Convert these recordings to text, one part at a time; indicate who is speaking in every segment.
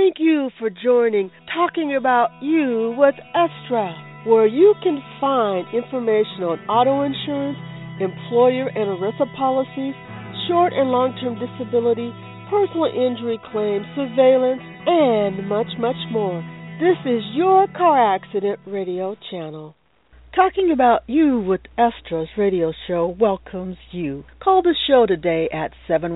Speaker 1: Thank you for joining Talking About You with Estra, where you can find information on auto insurance, employer and ERISA policies, short and long-term disability, personal injury claims, surveillance, and much, much more. This is your car accident radio channel. Talking About You with Estra's radio show welcomes you. Call the show today at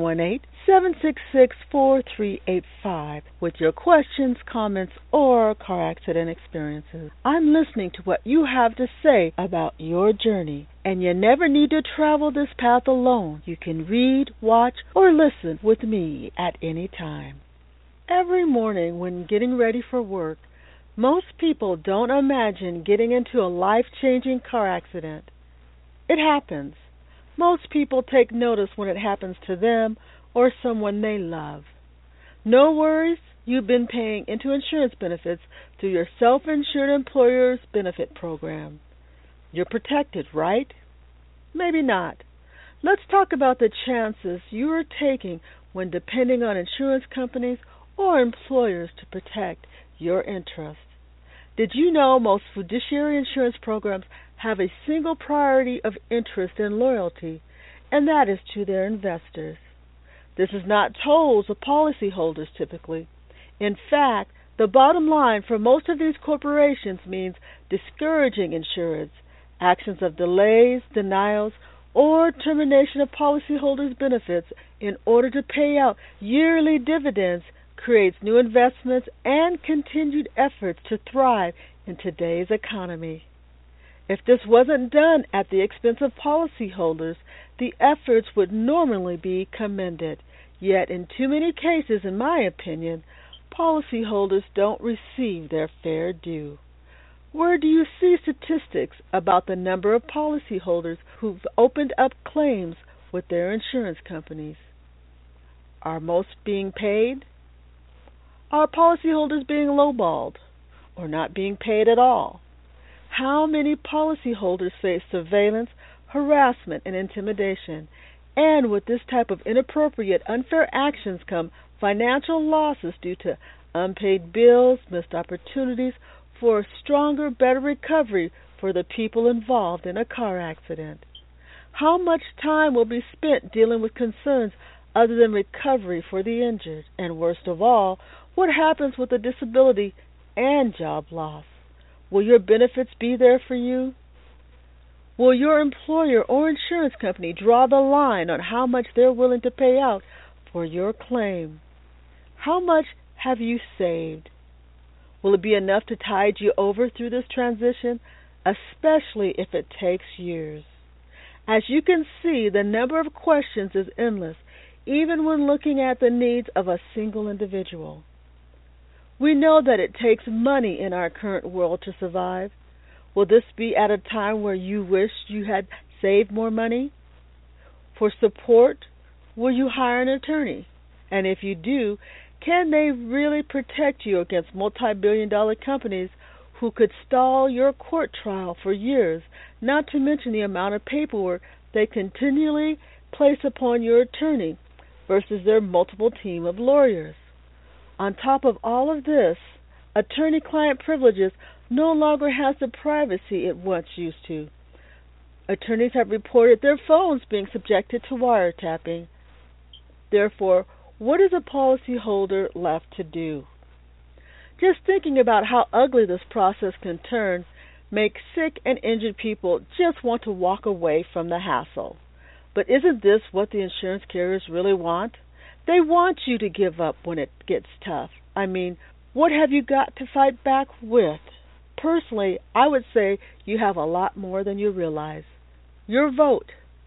Speaker 1: 718-766-4385 with your questions, comments, or car accident experiences. I'm listening to what you have to say about your journey, and you never need to travel this path alone. You can read, watch, or listen with me at any time. Every morning when getting ready for work, most people don't imagine getting into a life-changing car accident. It happens. Most people take notice when it happens to them or someone they love. No worries, you've been paying into insurance benefits through your self-insured employer's benefit program. You're protected, right? Maybe not. Let's talk about the chances you are taking when depending on insurance companies or employers to protect your interests. Did you know most fiduciary insurance programs have a single priority of interest and loyalty, and that is to their investors? This is not told to policyholders typically. In fact, the bottom line for most of these corporations means discouraging insurance, actions of delays, denials, or termination of policyholders' benefits in order to pay out yearly dividends creates new investments and continued efforts to thrive in today's economy. If this wasn't done at the expense of policyholders, the efforts would normally be commended. Yet in too many cases, in my opinion, policyholders don't receive their fair due. Where do you see statistics about the number of policyholders who've opened up claims with their insurance companies? Are most being paid? Are policyholders being lowballed or not being paid at all? How many policyholders face surveillance, harassment, and intimidation? And with this type of inappropriate, unfair actions come financial losses due to unpaid bills, missed opportunities for a stronger, better recovery for the people involved in a car accident. How much time will be spent dealing with concerns other than recovery for the injured? And worst of all, what happens with a disability and job loss? Will your benefits be there for you? Will your employer or insurance company draw the line on how much they're willing to pay out for your claim? How much have you saved? Will it be enough to tide you over through this transition, especially if it takes years? As you can see, the number of questions is endless, even when looking at the needs of a single individual. We know that it takes money in our current world to survive. Will this be at a time where you wish you had saved more money? For support, will you hire an attorney? And if you do, can they really protect you against multi-billion-dollar companies who could stall your court trial for years, not to mention the amount of paperwork they continually place upon your attorney versus their multiple team of lawyers? On top of all of this, attorney-client privileges no longer has the privacy it once used to. Attorneys have reported their phones being subjected to wiretapping. Therefore, what is a policyholder left to do? Just thinking about how ugly this process can turn makes sick and injured people just want to walk away from the hassle. But isn't this what the insurance carriers really want? They want you to give up when it gets tough. I mean, what have you got to fight back with? Personally, I would say you have a lot more than you realize. Your vote.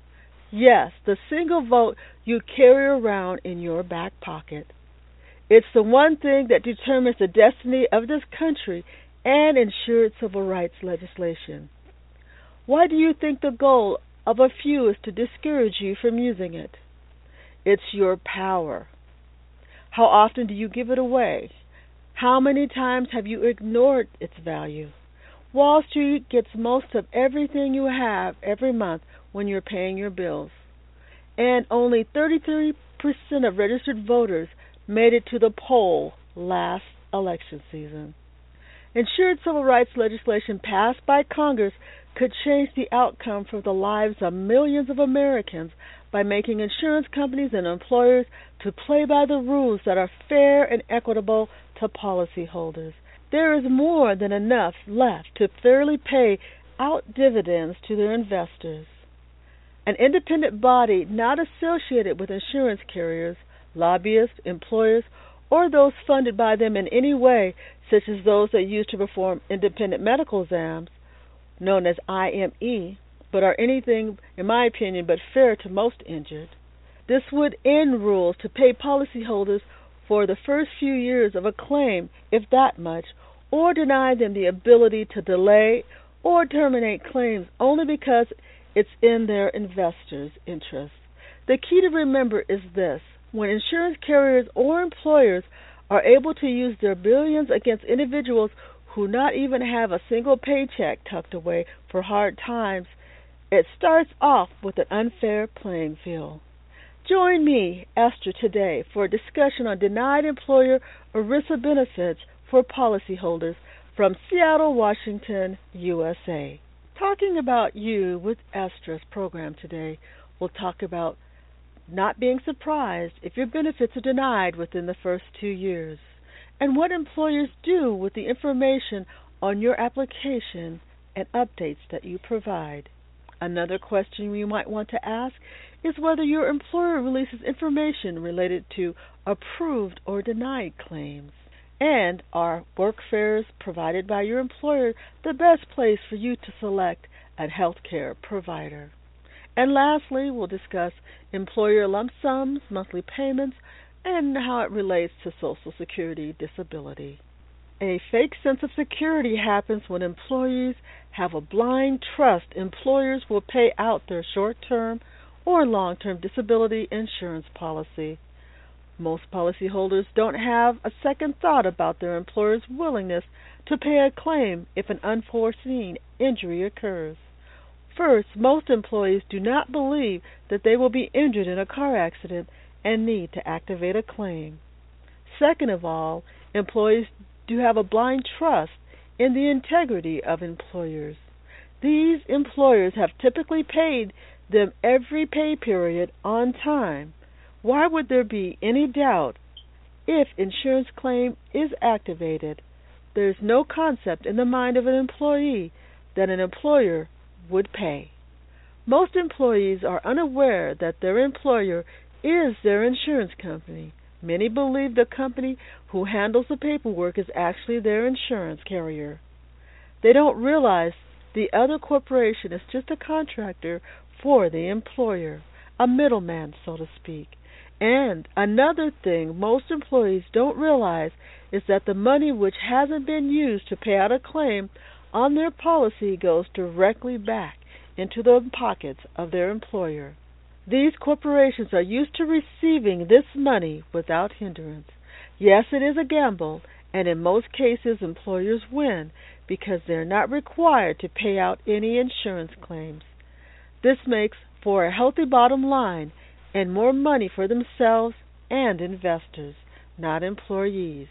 Speaker 1: Yes, the single vote you carry around in your back pocket. It's the one thing that determines the destiny of this country and ensured civil rights legislation. Why do you think the goal of a few is to discourage you from using it? It's your power. How often do you give it away? How many times have you ignored its value? Wall Street gets most of everything you have every month when you're paying your bills. And only 33% of registered voters made it to the poll last election season. Ensured civil rights legislation passed by Congress could change the outcome for the lives of millions of Americans by making insurance companies and employers to play by the rules that are fair and equitable to policyholders. There is more than enough left to fairly pay out dividends to their investors. An independent body not associated with insurance carriers, lobbyists, employers, or those funded by them in any way, such as those that use to perform independent medical exams, known as IME, but are anything, in my opinion, but fair to most injured. This would end rules to pay policyholders for the first few years of a claim, if that much, or deny them the ability to delay or terminate claims only because it's in their investors' interest. The key to remember is this: when insurance carriers or employers are able to use their billions against individuals who not even have a single paycheck tucked away for hard times, it starts off with an unfair playing field. Join me, Esther, today for a discussion on denied employer ERISA benefits for policyholders from Seattle, Washington, USA. Talking about you with Esther's program today, we'll talk about not being surprised if your benefits are denied within the first 2 years, and what employers do with the information on your application and updates that you provide. Another question you might want to ask is whether your employer releases information related to approved or denied claims. And are work fairs provided by your employer the best place for you to select a health care provider? And lastly, we'll discuss employer lump sums, monthly payments, and how it relates to Social Security disability. A fake sense of security happens when employees have a blind trust employers will pay out their short-term or long-term disability insurance policy. Most policyholders don't have a second thought about their employer's willingness to pay a claim if an unforeseen injury occurs. First, most employees do not believe that they will be injured in a car accident and need to activate a claim. Second of all, employees do have a blind trust in the integrity of employers. These employers have typically paid them every pay period on time. Why would there be any doubt if insurance claim is activated? There is no concept in the mind of an employee that an employer would pay. Most employees are unaware that their employer is their insurance company. Many believe the company who handles the paperwork is actually their insurance carrier. They don't realize the other corporation is just a contractor for the employer, a middleman, so to speak. And another thing most employees don't realize is that the money which hasn't been used to pay out a claim on their policy goes directly back into the pockets of their employer. These corporations are used to receiving this money without hindrance. Yes, it is a gamble, and in most cases employers win because they're not required to pay out any insurance claims. This makes for a healthy bottom line and more money for themselves and investors, not employees.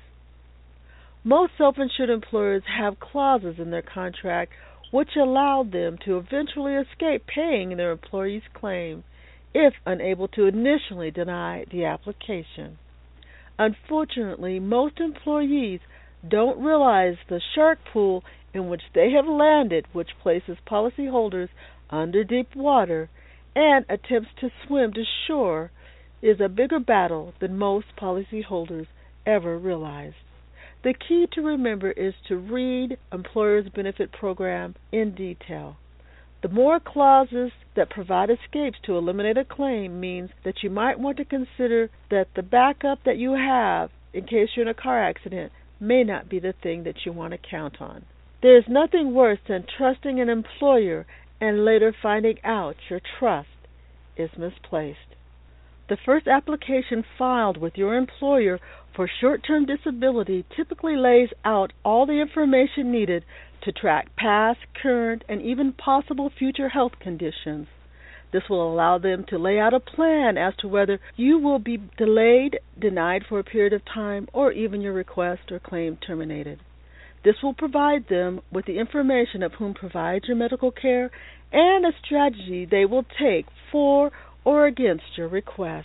Speaker 1: Most self-insured employers have clauses in their contract which allow them to eventually escape paying their employees' claim if unable to initially deny the application. Unfortunately, most employees don't realize the shark pool in which they have landed, which places policyholders under deep water, and attempts to swim to shore is a bigger battle than most policyholders ever realized. The key to remember is to read employer's benefit program in detail. The more clauses that provide escapes to eliminate a claim means that you might want to consider that the backup that you have in case you're in a car accident may not be the thing that you want to count on. There is nothing worse than trusting an employer and later finding out your trust is misplaced. The first application filed with your employer for short-term disability typically lays out all the information needed to track past, current, and even possible future health conditions. This will allow them to lay out a plan as to whether you will be delayed, denied for a period of time, or even your request or claim terminated. This will provide them with the information of whom provides your medical care and a strategy they will take for or against your request.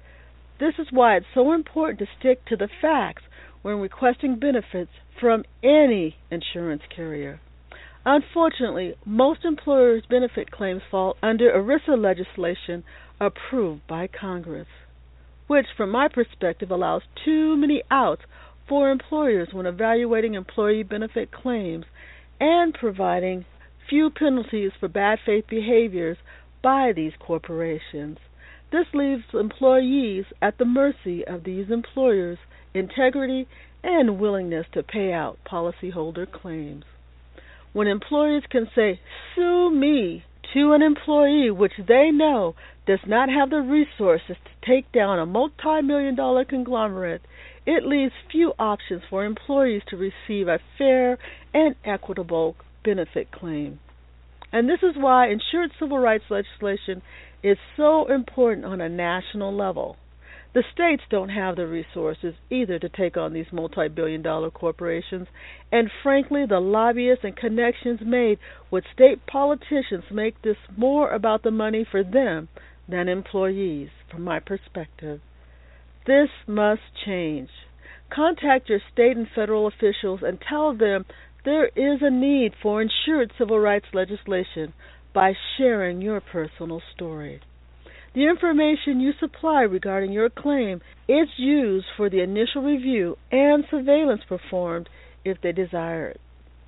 Speaker 1: This is why it's so important to stick to the facts when requesting benefits from any insurance carrier. Unfortunately, most employers' benefit claims fall under ERISA legislation approved by Congress, which, from my perspective, allows too many outs for employers when evaluating employee benefit claims and providing few penalties for bad faith behaviors by these corporations. This leaves employees at the mercy of these employers' integrity and willingness to pay out policyholder claims. When employers can say, "Sue me," to an employee which they know does not have the resources to take down a multi-million-dollar conglomerate, it leaves few options for employees to receive a fair and equitable benefit claim. And this is why insured civil rights legislation is so important on a national level. The states don't have the resources either to take on these multi-billion-dollar corporations, and frankly, the lobbyists and connections made with state politicians make this more about the money for them than employees, from my perspective. This must change. Contact your state and federal officials and tell them there is a need for insured civil rights legislation by sharing your personal story. The information you supply regarding your claim is used for the initial review and surveillance performed if they desire it.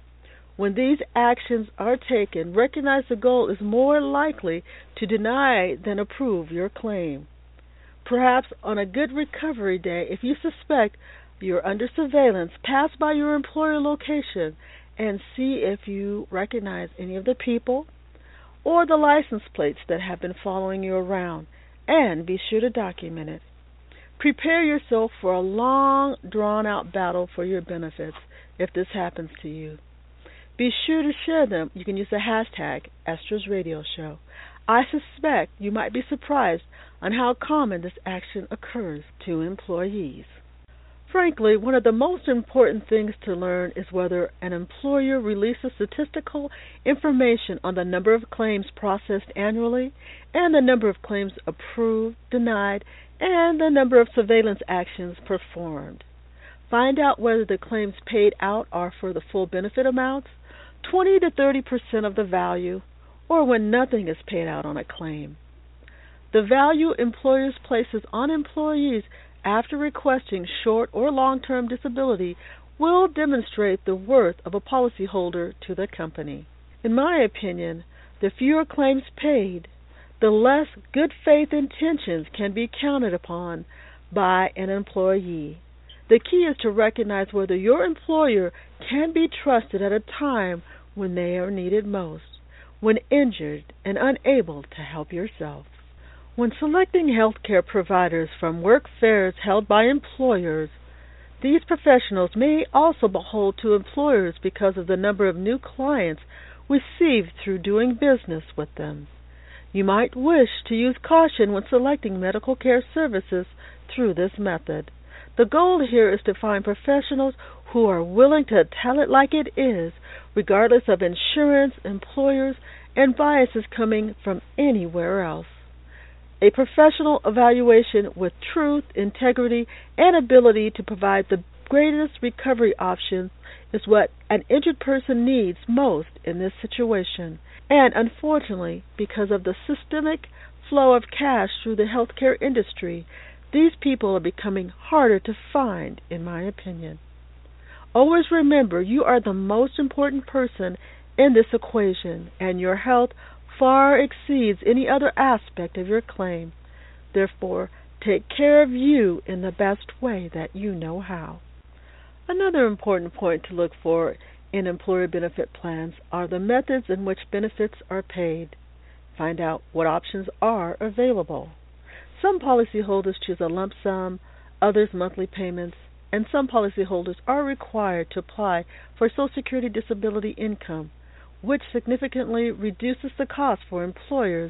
Speaker 1: When these actions are taken, recognize the goal is more likely to deny than approve your claim. Perhaps on a good recovery day, if you suspect you're under surveillance, pass by your employer location and see if you recognize any of the people or the license plates that have been following you around, and be sure to document it. Prepare yourself for a long, drawn-out battle for your benefits if this happens to you. Be sure to share them. You can use the hashtag Esther's Radio Show. I suspect you might be surprised on how common this action occurs to employees. Frankly, one of the most important things to learn is whether an employer releases statistical information on the number of claims processed annually and the number of claims approved, denied, and the number of surveillance actions performed. Find out whether the claims paid out are for the full benefit amounts, 20 to 30% of the value, or when nothing is paid out on a claim. The value employers places on employees after requesting short or long-term disability will demonstrate the worth of a policyholder to the company. In my opinion, the fewer claims paid, the less good faith intentions can be counted upon by an employee. The key is to recognize whether your employer can be trusted at a time when they are needed most, when injured and unable to help yourself. When selecting healthcare providers from work fairs held by employers, these professionals may also behold to employers because of the number of new clients received through doing business with them. You might wish to use caution when selecting medical care services through this method. The goal here is to find professionals who are willing to tell it like it is, regardless of insurance, employers, and biases coming from anywhere else. A professional evaluation with truth, integrity, and ability to provide the greatest recovery options is what an injured person needs most in this situation. And unfortunately, because of the systemic flow of cash through the healthcare industry, these people are becoming harder to find, in my opinion. Always remember, you are the most important person in this equation, and your health far exceeds any other aspect of your claim. Therefore, take care of you in the best way that you know how. Another important point to look for in employer benefit plans are the methods in which benefits are paid. Find out what options are available. Some policyholders choose a lump sum, others monthly payments, and some policyholders are required to apply for Social Security disability income, which significantly reduces the cost for employers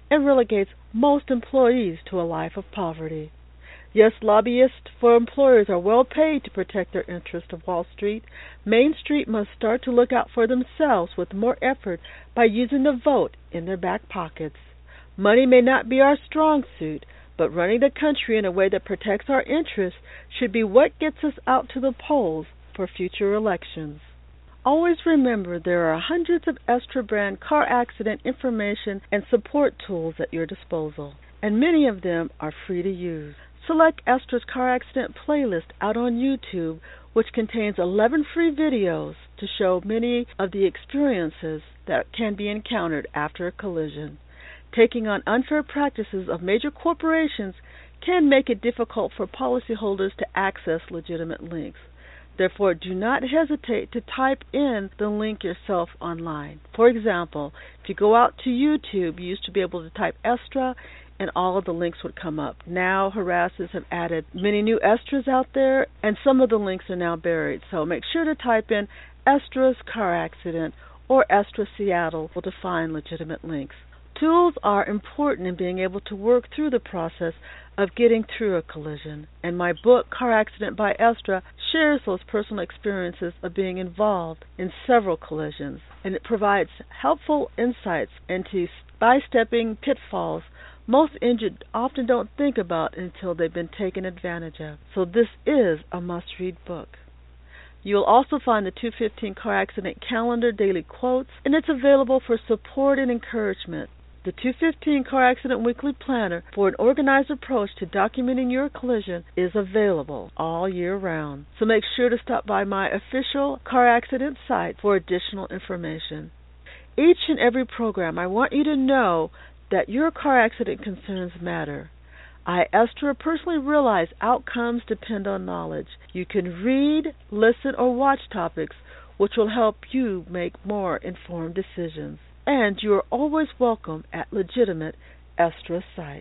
Speaker 1: and relegates most employees to a life of poverty. Yes, lobbyists for employers are well paid to protect their interests of Wall Street. Main Street must start to look out for themselves with more effort by using the vote in their back pockets. Money may not be our strong suit, but running the country in a way that protects our interests should be what gets us out to the polls for future elections. Always remember there are hundreds of Estra brand car accident information and support tools at your disposal, and many of them are free to use. Select Estra's car accident playlist out on YouTube, which contains 11 free videos to show many of the experiences that can be encountered after a collision. Taking on unfair practices of major corporations can make it difficult for policyholders to access legitimate links. Therefore, do not hesitate to type in the link yourself online. For example, if you go out to YouTube, you used to be able to type Estra and all of the links would come up. Now, harassers have added many new Estras out there, and some of the links are now buried. So make sure to type in Estra's car accident or Estra Seattle to find legitimate links. Tools are important in being able to work through the process of getting through a collision, and my book, Car Accident by Estra, shares those personal experiences of being involved in several collisions, and it provides helpful insights into by-stepping pitfalls most injured often don't think about until they've been taken advantage of. So this is a must-read book. You'll also find the 215 Car Accident Calendar Daily Quotes, and it's available for support and encouragement. The 215 Car Accident Weekly Planner for an organized approach to documenting your collision is available all year round. So make sure to stop by my official car accident site for additional information. Each and every program, I want you to know that your car accident concerns matter. I, Estra, personally realize outcomes depend on knowledge. You can read, listen, or watch topics which will help you make more informed decisions. And you are always welcome at legitimate Estra site.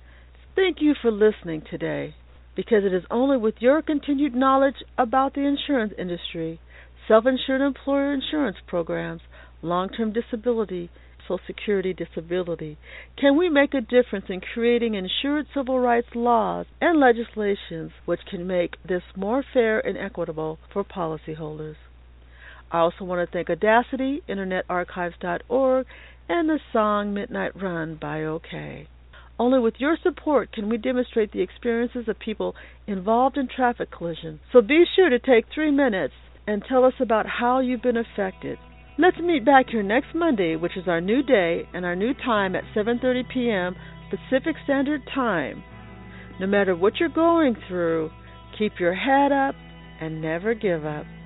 Speaker 1: Thank you for listening today, because it is only with your continued knowledge about the insurance industry, self-insured employer insurance programs, long-term disability, Social Security disability, can we make a difference in creating insured civil rights laws and legislations which can make this more fair and equitable for policyholders. I also want to thank Audacity, InternetArchives.org, and the song Midnight Run by OK. Only with your support can we demonstrate the experiences of people involved in traffic collisions. So be sure to take 3 minutes and tell us about how you've been affected. Let's meet back here next Monday, which is our new day and our new time at 7:30 p.m. Pacific Standard Time. No matter what you're going through, keep your head up and never give up.